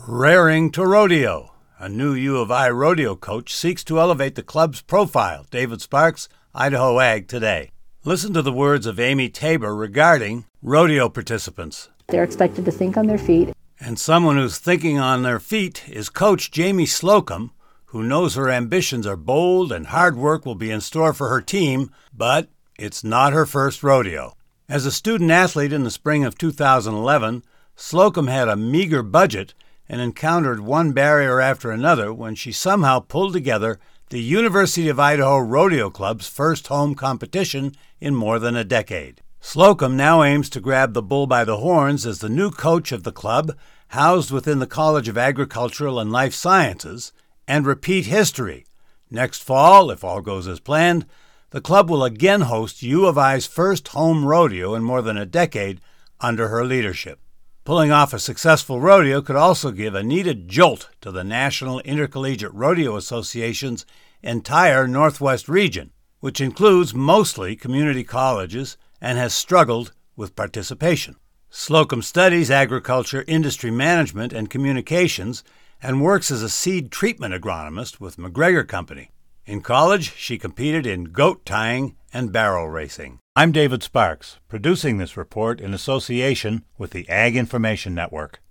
Raring to rodeo. A new U of I rodeo coach seeks to elevate the club's profile. David Sparks, Idaho Ag Today. Listen to the words of Amy Tabor regarding rodeo participants. They're expected to think on their feet. And someone who's thinking on their feet is Coach Jamie Slocum, who knows her ambitions are bold and hard work will be in store for her team, but it's not her first rodeo. As a student athlete in the spring of 2011, Slocum had a meager budget and encountered one barrier after another when she somehow pulled together the University of Idaho Rodeo Club's first home competition in more than a decade. Slocum now aims to grab the bull by the horns as the new coach of the club, housed within the College of Agricultural and Life Sciences, and repeat history. Next fall, if all goes as planned, the club will again host U of I's first home rodeo in more than a decade under her leadership. Pulling off a successful rodeo could also give a needed jolt to the National Intercollegiate Rodeo Association's entire Northwest region, which includes mostly community colleges and has struggled with participation. Slocum studies agriculture, industry management, and communications and works as a seed treatment agronomist with McGregor Company. In college, she competed in goat tying and barrel racing. I'm David Sparks, producing this report in association with the Ag Information Network.